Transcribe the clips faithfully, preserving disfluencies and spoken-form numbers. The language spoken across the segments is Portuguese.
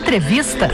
Entrevista.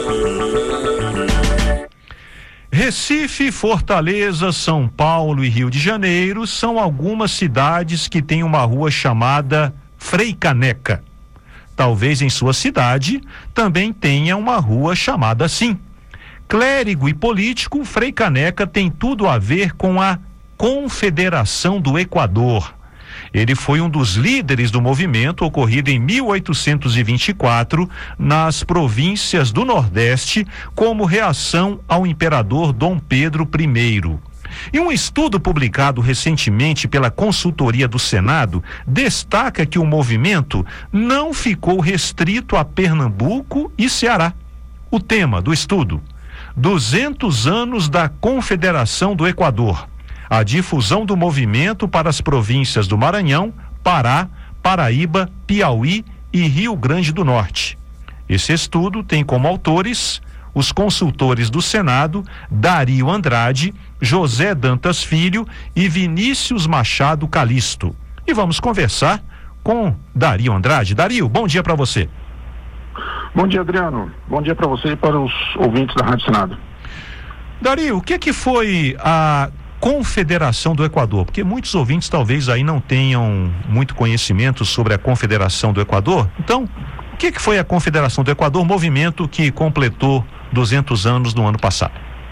Recife, Fortaleza, São Paulo e Rio de Janeiro são algumas cidades que têm uma rua chamada Frei Caneca. Talvez em sua cidade também tenha uma rua chamada assim. Clérigo e político, Frei Caneca tem tudo a ver com a Confederação do Equador. Ele foi um dos líderes do movimento ocorrido em mil oitocentos e vinte e quatro nas províncias do Nordeste como reação ao imperador Dom Pedro I. E um estudo publicado recentemente pela consultoria do Senado destaca que o movimento não ficou restrito a Pernambuco e Ceará. O tema do estudo: duzentos anos da Confederação do Equador. A difusão do movimento para as províncias do Maranhão, Pará, Paraíba, Piauí e Rio Grande do Norte. Esse estudo tem como autores os consultores do Senado, Dario Andrade, José Dantas Filho e Vinícius Machado Calisto. E vamos conversar com Dario Andrade. Dario, bom dia para você. Bom dia, Adriano. Bom dia para você e para os ouvintes da Rádio Senado. Dario, o que que foi a Confederação do Equador? Porque muitos ouvintes talvez aí não tenham muito conhecimento sobre a Confederação do Equador. Então, o que que foi a Confederação do Equador, movimento que completou duzentos anos no ano passado?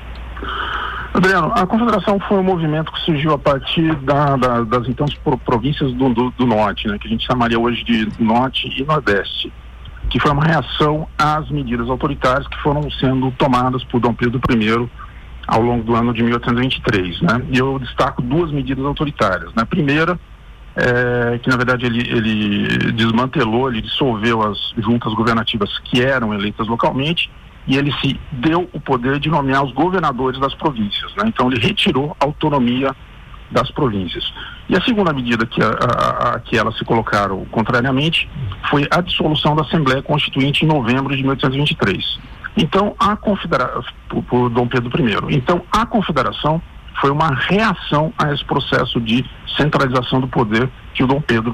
Adriano, a Confederação foi um movimento que surgiu a partir da, da, das então províncias do, do, do Norte, né, que a gente chamaria hoje de Norte e Nordeste, que foi uma reação às medidas autoritárias que foram sendo tomadas por Dom Pedro I ao longo do ano de mil oitocentos e vinte e três, né? E eu destaco duas medidas autoritárias. Na primeira, é, que na verdade ele, ele desmantelou, ele dissolveu as juntas governativas que eram eleitas localmente e ele se deu o poder de nomear os governadores das províncias, né? Então ele retirou a autonomia das províncias. E a segunda medida que, a, a, a, que elas se colocaram contrariamente foi a dissolução da Assembleia Constituinte em novembro de mil oitocentos e vinte e três. Então, a Confederação, por, por Dom Pedro I. Então, a Confederação foi uma reação a esse processo de centralização do poder que o Dom Pedro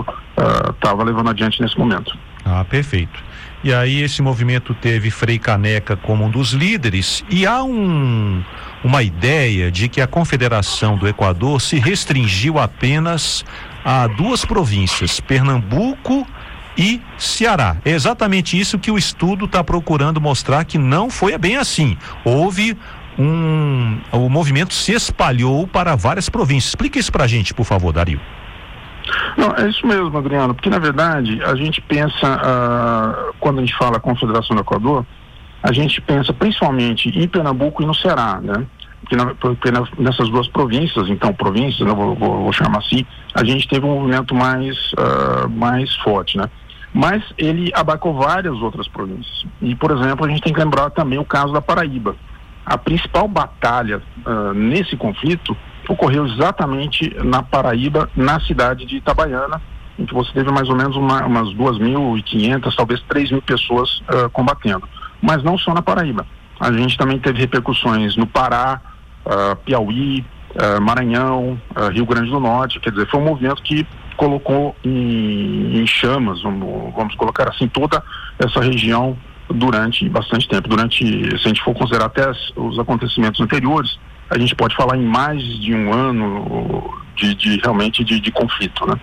I estava uh, levando adiante nesse momento. Ah, perfeito. E aí esse movimento teve Frei Caneca como um dos líderes, e há um, uma ideia de que a Confederação do Equador se restringiu apenas a duas províncias, Pernambuco e Ceará. É exatamente isso que o estudo está procurando mostrar, que não foi bem assim. Houve um... o movimento se espalhou para várias províncias. Explica isso pra gente, por favor, Dario. Não, é isso mesmo, Adriano, porque na verdade a gente pensa, uh, quando a gente fala Confederação do Equador, a gente pensa principalmente em Pernambuco e no Ceará, né? Porque, na, porque na, nessas duas províncias, então províncias, eu vou, vou, vou chamar assim, a gente teve um movimento mais, uh, mais forte, né? Mas ele abarcou várias outras províncias. E, por exemplo, a gente tem que lembrar também o caso da Paraíba. A principal batalha uh, nesse conflito ocorreu exatamente na Paraíba, na cidade de Itabaiana, em que você teve mais ou menos uma, umas duas mil e quinhentas, talvez três mil pessoas uh, combatendo. Mas não só na Paraíba. A gente também teve repercussões no Pará, uh, Piauí, uh, Maranhão, uh, Rio Grande do Norte. Quer dizer, foi um movimento que colocou em, em chamas, vamos, vamos colocar assim, toda essa região durante bastante tempo. Durante, se a gente for considerar até as, os acontecimentos anteriores, a gente pode falar em mais de um ano de, de realmente de, de conflito, né?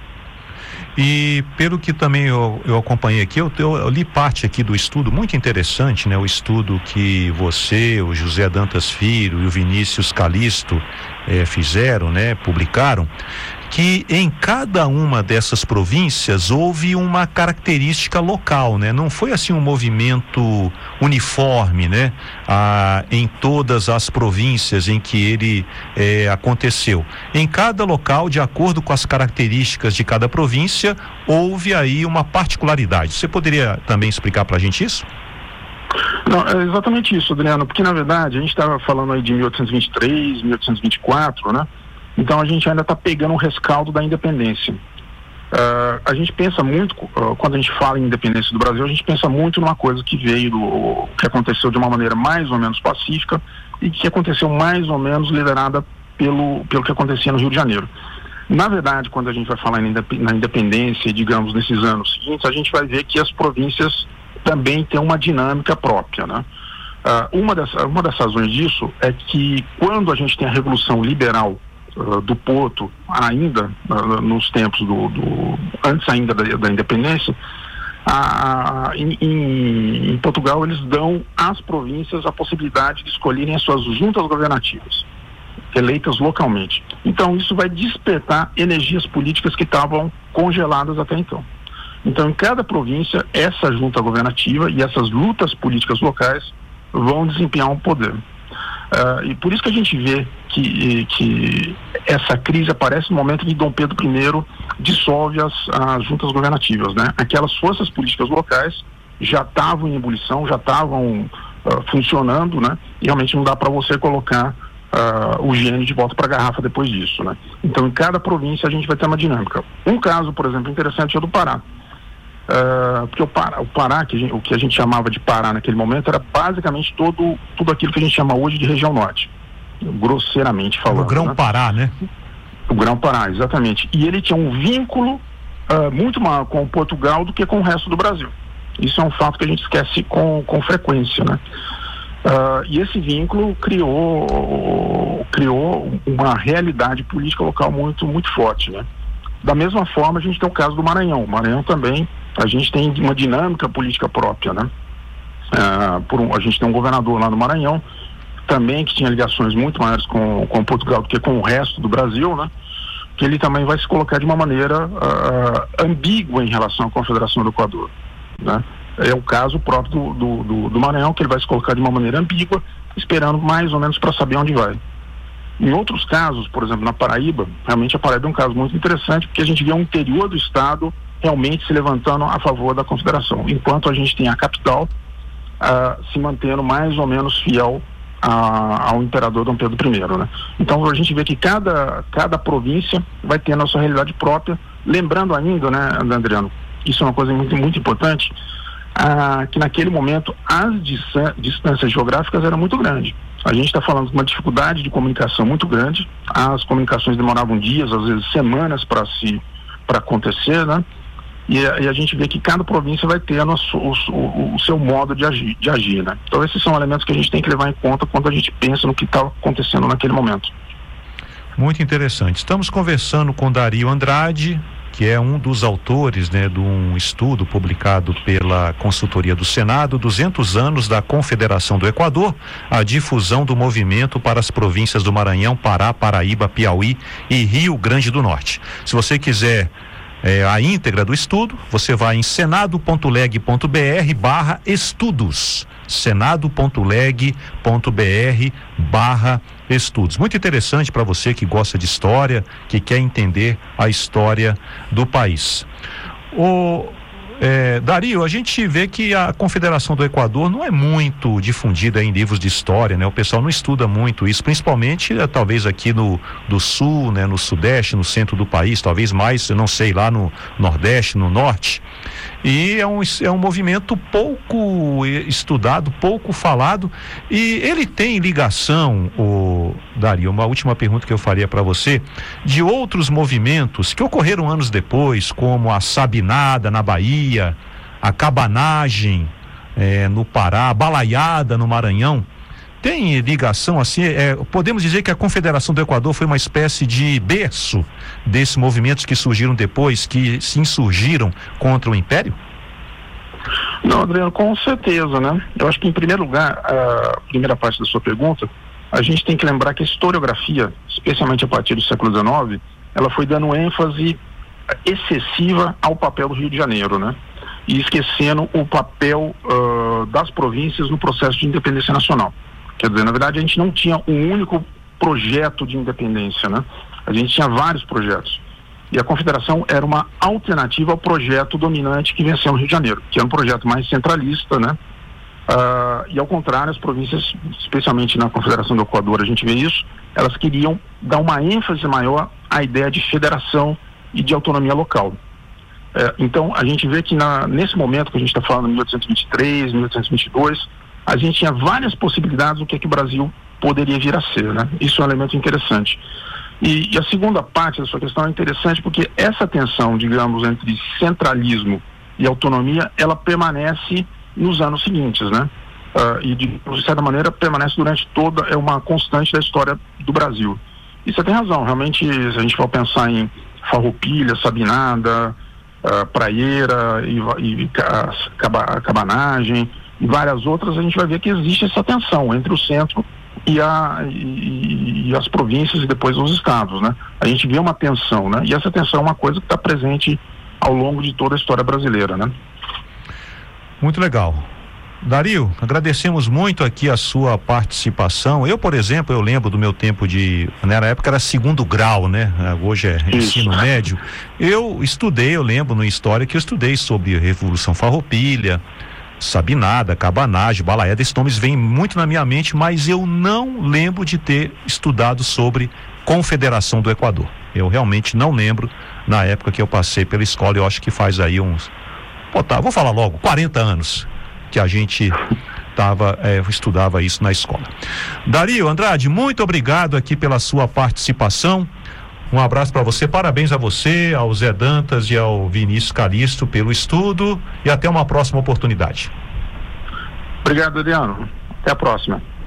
E pelo que também eu, eu acompanhei aqui, eu, eu, eu li parte aqui do estudo, muito interessante, né? O estudo que você, o José Dantas Filho e o Vinícius Calisto eh, fizeram, né? Publicaram, que em cada uma dessas províncias houve uma característica local, né? Não foi assim um movimento uniforme, né? Ah, em todas as províncias em que ele eh, aconteceu. Em cada local, de acordo com as características de cada província, houve aí uma particularidade. Você poderia também explicar pra gente isso? Não, é exatamente isso, Adriano, porque na verdade a gente estava falando aí de mil oitocentos e vinte e três, mil oitocentos e vinte e quatro, né? Então a gente ainda está pegando o rescaldo da independência. Uh, a gente pensa muito, uh, quando a gente fala em independência do Brasil, a gente pensa muito numa coisa que veio, do, que aconteceu de uma maneira mais ou menos pacífica e que aconteceu mais ou menos liderada pelo, pelo que acontecia no Rio de Janeiro. Na verdade, quando a gente vai falar em, na independência, digamos, nesses anos seguintes, a gente vai ver que as províncias também tem uma dinâmica própria, né? Uh, uma, das, uma das razões disso é que quando a gente tem a Revolução Liberal uh, do Porto, ainda uh, nos tempos do, do antes ainda da, da independência, a, a, em, em, em Portugal eles dão às províncias a possibilidade de escolherem as suas juntas governativas, eleitas localmente. Então isso vai despertar energias políticas que estavam congeladas até então. Então, em cada província, essa junta governativa e essas lutas políticas locais vão desempenhar um poder. Uh, e por isso que a gente vê que, que essa crise aparece no momento em que Dom Pedro I dissolve as, as juntas governativas, né? Aquelas forças políticas locais já estavam em ebulição, já estavam uh, funcionando, né? E realmente não dá para você colocar uh, o gênio de volta para a garrafa depois disso, né? Então, em cada província a gente vai ter uma dinâmica. Um caso, por exemplo, interessante é o do Pará. Uh, porque o Pará, o, Pará que a gente, o que a gente chamava de Pará naquele momento era basicamente todo, tudo aquilo que a gente chama hoje de região norte, grosseiramente falando. O Grão-Pará, né? O Grão-Pará, exatamente. E ele tinha um vínculo uh, muito maior com Portugal do que com o resto do Brasil. Isso é um fato que a gente esquece com, com frequência, né? Uh, e esse vínculo criou, criou uma realidade política local muito, muito forte, né? Da mesma forma, a gente tem o caso do Maranhão. O Maranhão também, a gente tem uma dinâmica política própria, né? Uh, por um, a gente tem um governador lá no Maranhão, também que tinha ligações muito maiores com, com Portugal do que com o resto do Brasil, né? Que ele também vai se colocar de uma maneira uh, ambígua em relação à Confederação do Equador, né? É o caso próprio do, do, do, do Maranhão, que ele vai se colocar de uma maneira ambígua, esperando mais ou menos para saber onde vai. Em outros casos, por exemplo, na Paraíba, realmente a Paraíba é um caso muito interessante, porque a gente vê o interior do estado realmente se levantando a favor da Confederação, enquanto a gente tem a capital uh, se mantendo mais ou menos fiel a, ao imperador Dom Pedro I, né? Então a gente vê que cada, cada província vai ter a sua realidade própria, lembrando ainda, né, Adriano, isso é uma coisa muito, muito importante, uh, que naquele momento as distâncias geográficas eram muito grandes. A gente está falando de uma dificuldade de comunicação muito grande, as comunicações demoravam dias, às vezes semanas para se, para acontecer, né? E, e a gente vê que cada província vai ter no, o, o, o seu modo de agir, de agir, né? Então esses são elementos que a gente tem que levar em conta quando a gente pensa no que está acontecendo naquele momento. Muito interessante. Estamos conversando com Dario Andrade, que é um dos autores, né, de um estudo publicado pela Consultoria do Senado, duzentos anos da Confederação do Equador, a difusão do movimento para as províncias do Maranhão, Pará, Paraíba, Piauí e Rio Grande do Norte. Se você quiser é, a íntegra do estudo, você vai em senado.leg.br barra estudos, senado.leg.br barra estudos. Muito interessante para você que gosta de história, que quer entender a história do país. O É, Dario, a gente vê que a Confederação do Equador não é muito difundida em livros de história, né? O pessoal não estuda muito isso, principalmente é, talvez aqui no do sul, né? No sudeste, no centro do país, talvez mais, eu não sei, lá no nordeste, no norte. E é um, é um movimento pouco estudado, pouco falado, e ele tem ligação, o Dario, uma última pergunta que eu faria para você, de outros movimentos que ocorreram anos depois, como a Sabinada na Bahia, a Cabanagem é, no Pará, a Balaiada no Maranhão. Tem ligação assim, é, podemos dizer que a Confederação do Equador foi uma espécie de berço desses movimentos que surgiram depois, que se insurgiram contra o Império? Não, Adriano, com certeza, né? Eu acho que, em primeiro lugar, a primeira parte da sua pergunta, a gente tem que lembrar que a historiografia, especialmente a partir do século dezenove, ela foi dando ênfase excessiva ao papel do Rio de Janeiro, né? E esquecendo o papel uh, das províncias no processo de independência nacional. Quer dizer, na verdade, a gente não tinha um único projeto de independência, né? A gente tinha vários projetos. E a Confederação era uma alternativa ao projeto dominante que venceu no Rio de Janeiro, que era um projeto mais centralista, né? Uh, e ao contrário, as províncias, especialmente na Confederação do Equador, a gente vê isso, elas queriam dar uma ênfase maior à ideia de federação e de autonomia local. Uh, então, a gente vê que na, nesse momento que a gente está falando, mil oitocentos e vinte e três, mil oitocentos e vinte e dois, a gente tinha várias possibilidades do que, é que o Brasil poderia vir a ser, né? Isso é um elemento interessante. E, e a segunda parte da sua questão é interessante porque essa tensão, digamos, entre centralismo e autonomia, ela permanece nos anos seguintes, né? Uh, e de, de certa maneira permanece durante toda, é uma constante da história do Brasil. E você tem razão, realmente, se a gente for pensar em Farroupilha, Sabinada, uh, Praieira e, e caba, Cabanagem e várias outras, a gente vai ver que existe essa tensão entre o centro e, a, e, e as províncias e depois os estados, né? A gente vê uma tensão, né? E essa tensão é uma coisa que está presente ao longo de toda a história brasileira, né? Muito legal. Dario, agradecemos muito aqui a sua participação. Eu, por exemplo, eu lembro do meu tempo de, né, na época era segundo grau, né? Hoje é ensino Isso. médio. Eu estudei, eu lembro na história que eu estudei sobre a Revolução Farroupilha, Sabinada, Cabanagem, Balaeda. Esses nomes vêm muito na minha mente, mas eu não lembro de ter estudado sobre Confederação do Equador. Eu realmente não lembro na época que eu passei pela escola. Eu acho que faz aí uns, pô, tá, vou falar logo, quarenta anos que a gente tava, é, estudava isso na escola. Dario Andrade, muito obrigado aqui pela sua participação. Um abraço para você, parabéns a você, ao Zé Dantas e ao Vinícius Calixto pelo estudo e até uma próxima oportunidade. Obrigado, Adriano. Até a próxima.